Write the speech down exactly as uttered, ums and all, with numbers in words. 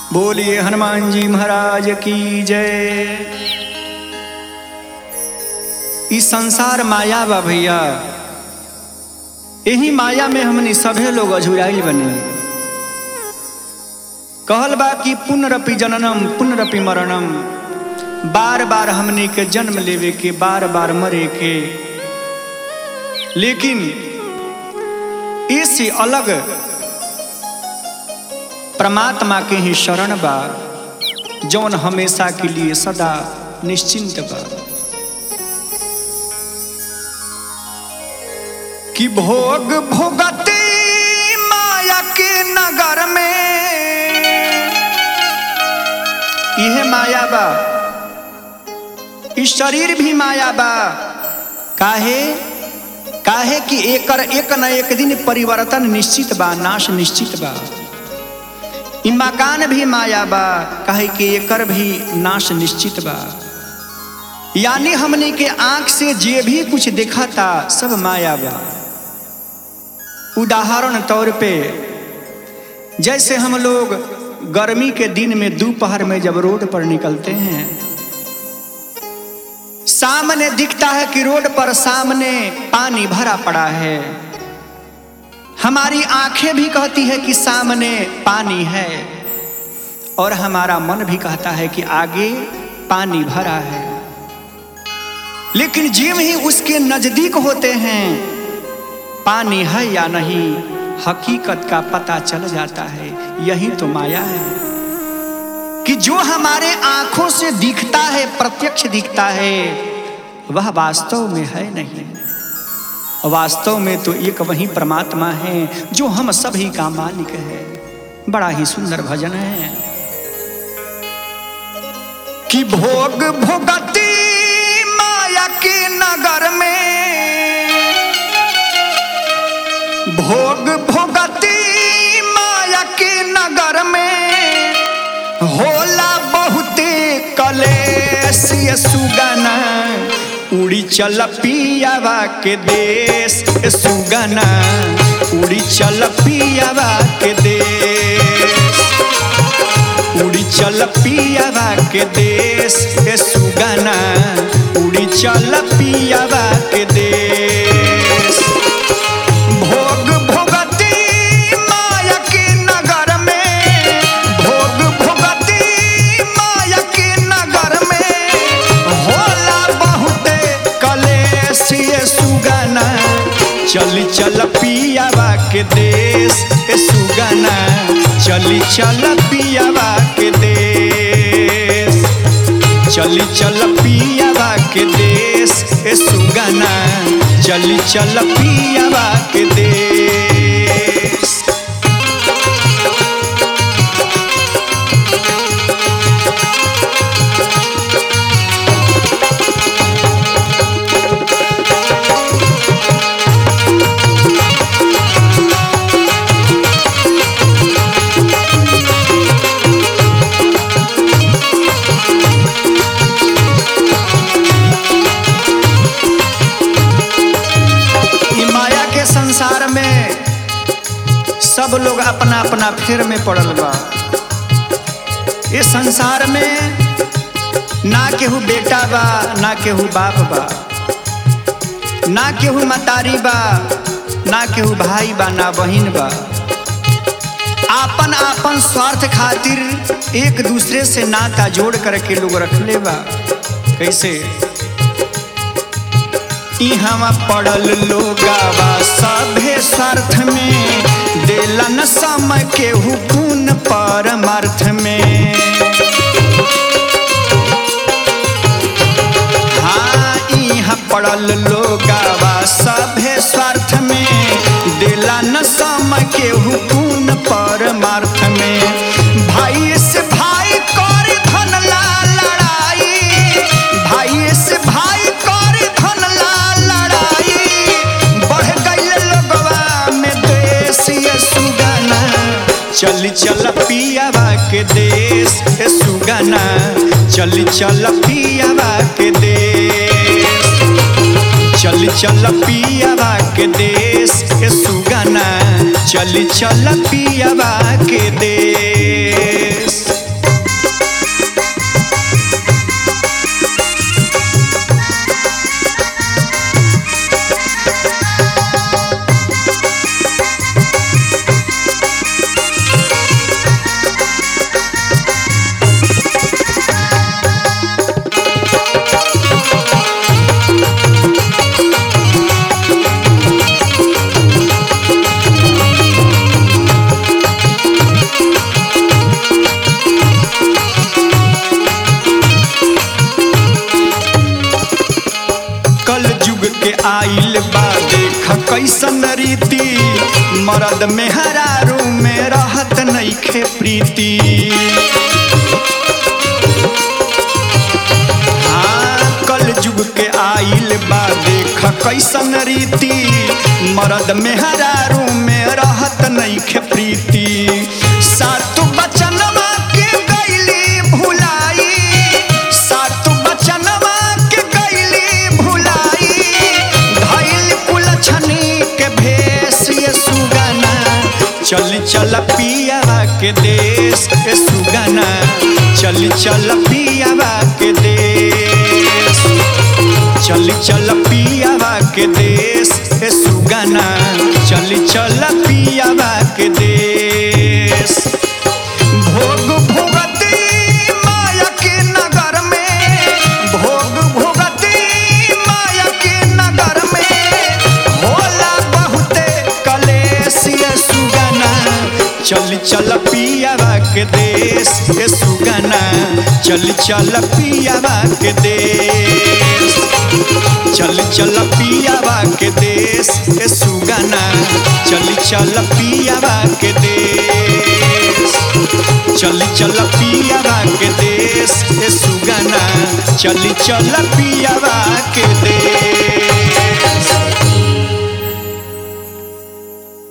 बोलिए हनुमान जी महाराज की जय। इस संसार माया बा भैया, यही माया में हमनी सभे लोग अझुराइल बने। कहल बा कि पुनरपि जननम पुनरपि मरणम, बार बार हमनी के जन्म लेवे के, बार बार मरे के। लेकिन इससे अलग परमात्मा के ही शरण बा, जौन हमेशा के लिए सदा निश्चिंत बा। कि भोग भोगते माया के नगर में, यह माया बा, इस शरीर भी माया बा। काहे काहे कि एकर एक न एक दिन परिवर्तन निश्चित बा, नाश निश्चित बा। इ मकान भी माया बा, काहे कि एकर भी नाश निश्चित बा। यानी हमने के आंख से जे भी कुछ देखा था सब माया बा। उदाहरण तौर पे जैसे हम लोग गर्मी के दिन में दोपहर में जब रोड पर निकलते हैं, सामने दिखता है कि रोड पर सामने पानी भरा पड़ा है। हमारी आंखें भी कहती है कि सामने पानी है, और हमारा मन भी कहता है कि आगे पानी भरा है। लेकिन जीव ही उसके नजदीक होते हैं, पानी है या नहीं हकीकत का पता चल जाता है। यही तो माया है कि जो हमारे आंखों से दिखता है, प्रत्यक्ष दिखता है, वह वास्तव में है नहीं। वास्तव में तो एक वही परमात्मा है जो हम सभी का मालिक है। बड़ा ही सुंदर भजन है कि भोग भोगती माया के नगर में, भोग भोगती माया के नगर में, होला बहुते कलेश ये सुगना, उड़ी चल पियावा के देश सुगना, उड़ी चल पियावा के देश, उड़ी चल पियावा के देश सुगना, उड़ी चल पियावा के देश। भोग भोगती माया के नगर में, भोग भोगती माया के नगर में, होला बहुते कलेश ये सुगना, चली चल पियावा के देश सुगना, चली चल पियावा के देश, चली चल पियावा के देश सुगना, चली चल पियावा के देश। संसार में सब लोग अपना अपना फेर में पड़ल बा। इस संसार में ना केहू बेटा बा, ना केहू बाप बा, ना केहू मतारी बा, ना केहू भाई बा, ना बहिन बा। आपन आपन स्वार्थ खातिर एक दूसरे से नाता जोड़ करके लोग रखले बा। कैसे? इहाँ पड़ल लोगावा सभे स्वार्थ में, देलन समय केहू गुण परमार्थ में। हाँ, इहाँ पड़ल लोगावा सभे स्वार्थ में, देलन समय केहू गुण परमार्थ में। भाई से भाई कर धन ला लड़ाई, भाई से भाई कर धन ला लड़ाई, बढ़ गई लोगवा में देश ये सुगना, चली चल पियावा के देश सुगना, चली चल पियावा के देश, चली चल पियावा के देश सुगना, चली चल पियावा के देश। मर्द मेहरारू में रहत नइखे प्रीति। हाँ कल जुग के आइल बा देख कैसन रीति, मर्द मेहरारू में रहत नइखे प्रीति। सातु बचनवा के गइली भुलाई, सातु बचनवा के गइली भुलाई, धइल कुलछनी के भेष ये सुगना, चल चल पियावा के देश ए सुगना, चल चल पियावा के देश, चल चल पियावा के देश ए सुगना, चल चल पियावा के देश। भोग भोगती माया के नगर में, भोग भोगती माया के नगर में, होला बहुते कलेश ये सुगना, चल चल पियावा के देश ए सुगना, चल चल पियावा के देश, चल चल पियावा के देश ए सुगना, चल चल पियावा के देश, चल चल पियावा के देश ए सुगना, चल चल पियावा के देश।